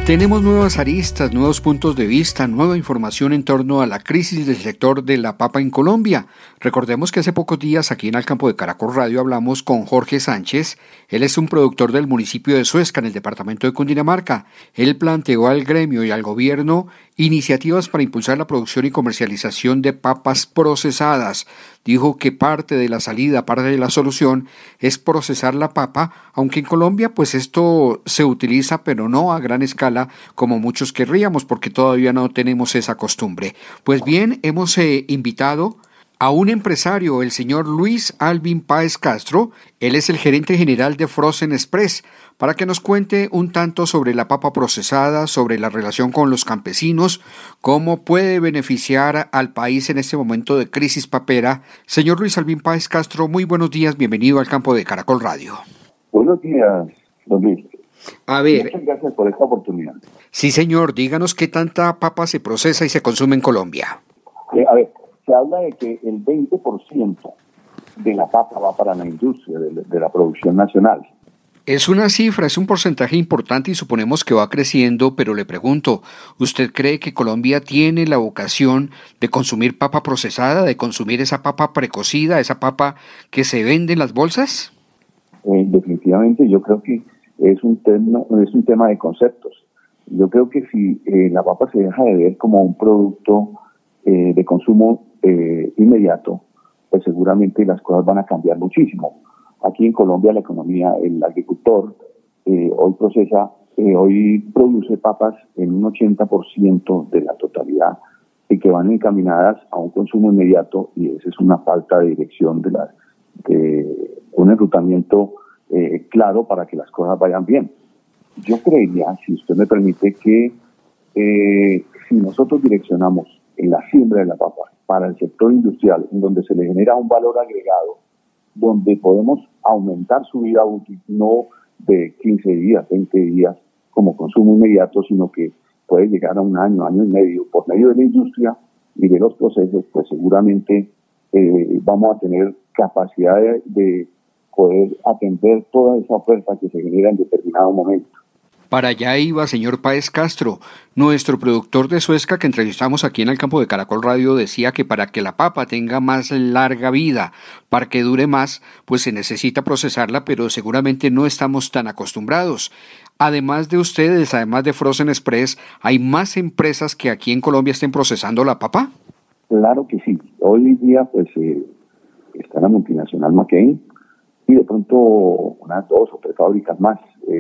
Tenemos nuevas aristas, nuevos puntos de vista, nueva información en torno a la crisis del sector de la papa en Colombia. Recordemos que hace pocos días aquí en el campo de Caracol Radio hablamos con Jorge Sánchez. Él es un productor del municipio de Suezca, en el departamento de Cundinamarca. Él planteó al gremio y al gobierno iniciativas para impulsar la producción y comercialización de papas procesadas. Dijo que parte de la salida, parte de la solución es procesar la papa, aunque en Colombia pues esto se utiliza pero no a gran escala como muchos querríamos, porque todavía no tenemos esa costumbre. Pues bien, hemos invitado a un empresario, el señor Luis Alvin Páez Castro. Él es el gerente general de Frozen Express, para que nos cuente un tanto sobre la papa procesada, sobre la relación con los campesinos, cómo puede beneficiar al país en este momento de crisis papera. Señor Luis Alvin Páez Castro, muy buenos días, bienvenido al campo de Caracol Radio. Buenos días, don Luis. A ver. Muchas gracias por esta oportunidad. Sí, señor, díganos qué tanta papa se procesa y se consume en Colombia. Se habla de que el 20% de la papa va para la industria de la producción nacional. Es una cifra, es un porcentaje importante y suponemos que va creciendo, pero le pregunto, ¿usted cree que Colombia tiene la vocación de consumir papa procesada, de consumir esa papa precocida, esa papa que se vende en las bolsas? Definitivamente yo creo que es un tema de conceptos. Yo creo que si la papa se deja de ver como un producto de consumo inmediato, pues seguramente las cosas van a cambiar muchísimo. Aquí en Colombia la economía, el agricultor hoy produce papas en un 80% de la totalidad y que van encaminadas a un consumo inmediato, y esa es una falta de dirección de un enrutamiento claro para que las cosas vayan bien. Yo creería, si usted me permite, que si nosotros direccionamos en la siembra de la papa para el sector industrial, en donde se le genera un valor agregado, donde podemos aumentar su vida útil, no de 15 días, 20 días como consumo inmediato, sino que puede llegar a un año, año y medio, por medio de la industria y de los procesos, pues seguramente vamos a tener capacidad de poder atender toda esa oferta que se genera en determinado momento. Para allá iba, señor Páez Castro. Nuestro productor de Suezca, que entrevistamos aquí en el campo de Caracol Radio, decía que para que la papa tenga más larga vida, para que dure más, pues se necesita procesarla, pero seguramente no estamos tan acostumbrados. Además de ustedes, además de Frozen Express, ¿hay más empresas que aquí en Colombia estén procesando la papa? Claro que sí. Hoy en día, pues, está la multinacional McCain y de pronto unas 2 o 3 fábricas más.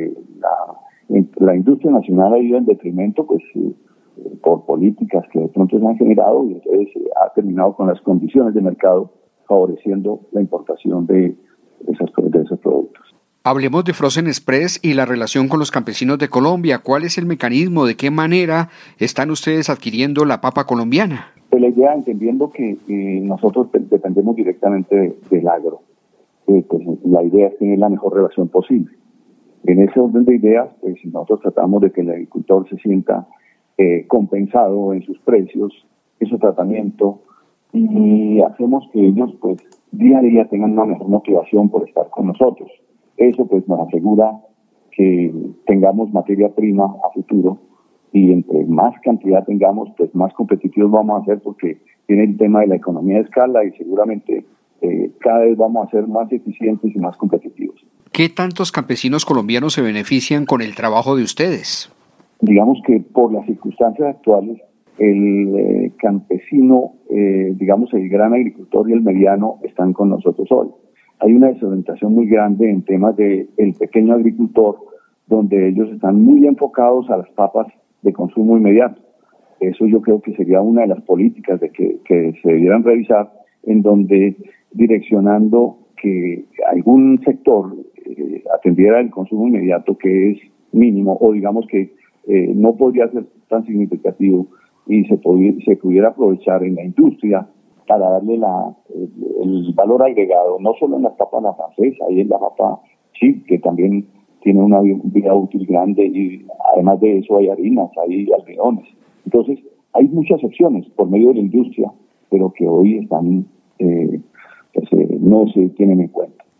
La industria nacional ha ido en detrimento, pues, por políticas que de pronto se han generado, y entonces ha terminado con las condiciones de mercado favoreciendo la importación de esos productos. Hablemos de Frozen Express y la relación con los campesinos de Colombia. ¿Cuál es el mecanismo? ¿De qué manera están ustedes adquiriendo la papa colombiana? Pues la idea, entendiendo que nosotros dependemos directamente del agro, pues la idea es tener la mejor relación posible. En ese orden de ideas, pues nosotros tratamos de que el agricultor se sienta compensado en sus precios, en su tratamiento, y hacemos que ellos, pues, día a día tengan una mejor motivación por estar con nosotros. Eso, pues, nos asegura que tengamos materia prima a futuro, y entre más cantidad tengamos, pues más competitivos vamos a ser, porque tiene el tema de la economía de escala y seguramente cada vez vamos a ser más eficientes y más competitivos. ¿Qué tantos campesinos colombianos se benefician con el trabajo de ustedes? Digamos que por las circunstancias actuales, el campesino, digamos el gran agricultor y el mediano están con nosotros hoy. Hay una desorientación muy grande en temas del pequeño agricultor, donde ellos están muy enfocados a las papas de consumo inmediato. Eso yo creo que sería una de las políticas que se debieran revisar, en donde direccionando que algún sector atendiera el consumo inmediato, que es mínimo, o digamos que no podría ser tan significativo, y se pudiera aprovechar en la industria para darle el valor agregado, no solo en las papas a la francesa, y en la papa chip, que también tiene una vida útil grande, y además de eso hay harinas, hay almidones. Entonces, hay muchas opciones por medio de la industria, pero que hoy están no se tienen en cuenta.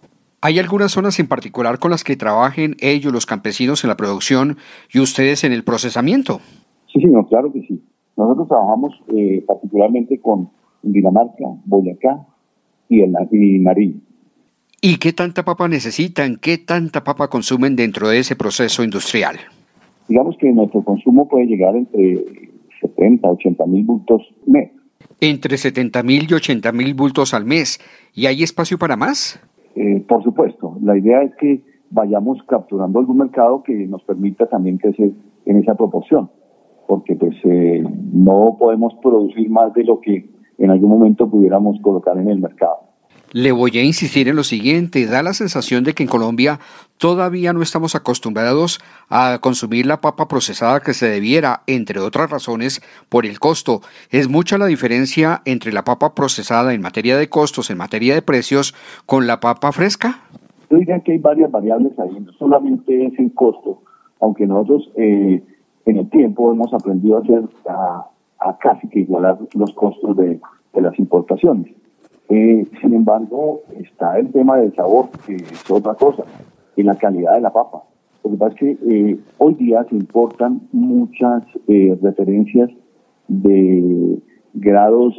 ¿Hay algunas zonas en particular con las que trabajen ellos, los campesinos, en la producción y ustedes en el procesamiento? Sí, señor, claro que sí. Nosotros trabajamos particularmente con Dinamarca, Boyacá y Nariño. ¿Y qué tanta papa necesitan? ¿Qué tanta papa consumen dentro de ese proceso industrial? Digamos que nuestro consumo puede llegar entre 70 a 80 mil bultos mes. Entre 70.000 y 80.000 bultos al mes. ¿Y hay espacio para más? Por supuesto. La idea es que vayamos capturando algún mercado que nos permita también crecer en esa proporción. Porque pues no podemos producir más de lo que en algún momento pudiéramos colocar en el mercado. Le voy a insistir en lo siguiente, da la sensación de que en Colombia todavía no estamos acostumbrados a consumir la papa procesada que se debiera, entre otras razones, por el costo. ¿Es mucha la diferencia entre la papa procesada en materia de costos, en materia de precios, con la papa fresca? Yo diría que hay varias variables ahí, no solamente es el costo, aunque nosotros en el tiempo hemos aprendido a casi que igualar los costos de las importaciones. Sin embargo, está el tema del sabor, que es otra cosa, y la calidad de la papa. Lo que pasa es que hoy día se importan muchas referencias de grados,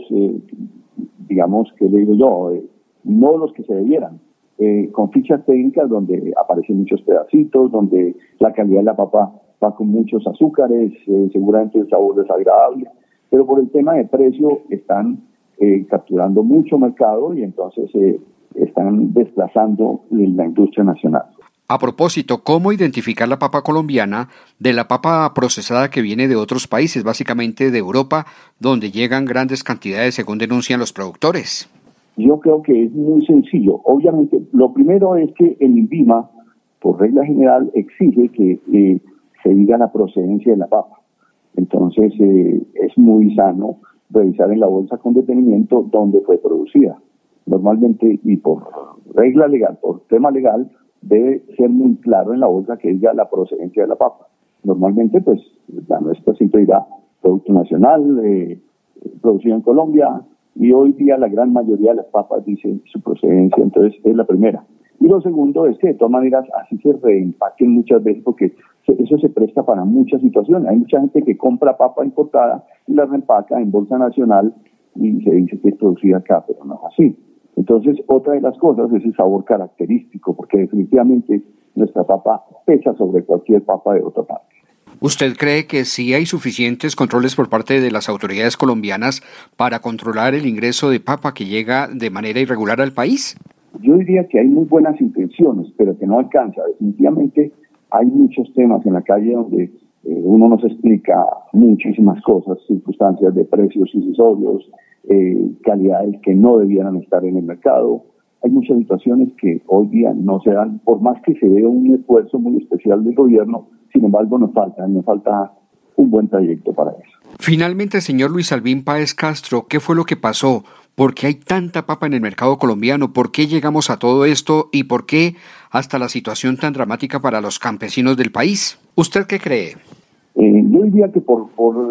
digamos, que le digo yo, no los que se debieran, con fichas técnicas donde aparecen muchos pedacitos, donde la calidad de la papa va con muchos azúcares, seguramente el sabor desagradable, pero por el tema de precio están capturando mucho mercado y entonces están desplazando la industria nacional. A propósito, ¿cómo identificar la papa colombiana de la papa procesada que viene de otros países, básicamente de Europa, donde llegan grandes cantidades según denuncian los productores? Yo creo que es muy sencillo. Obviamente, lo primero es que el INVIMA, por regla general, exige que se diga la procedencia de la papa. Entonces, es muy sano revisar en la bolsa con detenimiento dónde fue producida. Normalmente, y por regla legal, por tema legal, debe ser muy claro en la bolsa que diga la procedencia de la papa. Normalmente, pues, la nuestra siempre dirá producto nacional, producido en Colombia, y hoy día la gran mayoría de las papas dicen su procedencia, entonces es la primera. Y lo segundo es que de todas maneras así se reempaquen muchas veces porque eso se presta para muchas situaciones. Hay mucha gente que compra papa importada y la reempaca en bolsa nacional y se dice que es producida acá, pero no es así. Entonces, otra de las cosas es el sabor característico, porque definitivamente nuestra papa pesa sobre cualquier papa de otra parte. ¿Usted cree que sí hay suficientes controles por parte de las autoridades colombianas para controlar el ingreso de papa que llega de manera irregular al país? Yo diría que hay muy buenas intenciones, pero que no alcanza. Definitivamente hay muchos temas en la calle donde uno nos explica muchísimas cosas, circunstancias de precios incisorios, calidades que no debieran estar en el mercado. Hay muchas situaciones que hoy día no se dan, por más que se vea un esfuerzo muy especial del gobierno, sin embargo nos falta un buen trayecto para eso. Finalmente, señor Luis Albín Páez Castro, ¿qué fue lo que pasó? ¿Por qué hay tanta papa en el mercado colombiano? ¿Por qué llegamos a todo esto? ¿Y por qué hasta la situación tan dramática para los campesinos del país? ¿Usted qué cree? Yo diría que por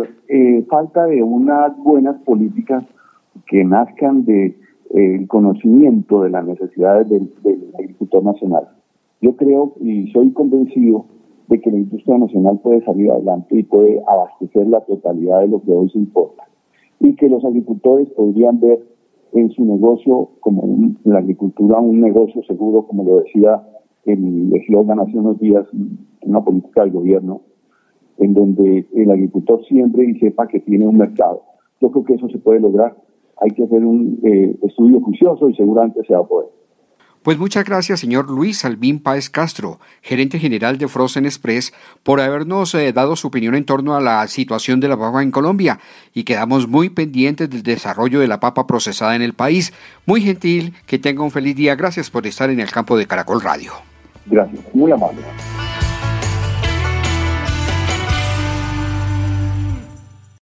falta de unas buenas políticas que nazcan del conocimiento de las necesidades del agricultor nacional. Yo creo y soy convencido de que la industria nacional puede salir adelante y puede abastecer la totalidad de lo que hoy se importa. Y que los agricultores podrían ver en su negocio, como la agricultura, un negocio seguro, como lo decía el eslogan hace unos días, una política del gobierno, en donde el agricultor siempre y sepa que tiene un mercado. Yo creo que eso se puede lograr. Hay que hacer un estudio juicioso y seguramente se va a poder. Pues muchas gracias, señor Luis Albín Páez Castro, gerente general de Frozen Express, por habernos dado su opinión en torno a la situación de la papa en Colombia, y quedamos muy pendientes del desarrollo de la papa procesada en el país. Muy gentil, que tenga un feliz día. Gracias por estar en el campo de Caracol Radio. Gracias, muy amable.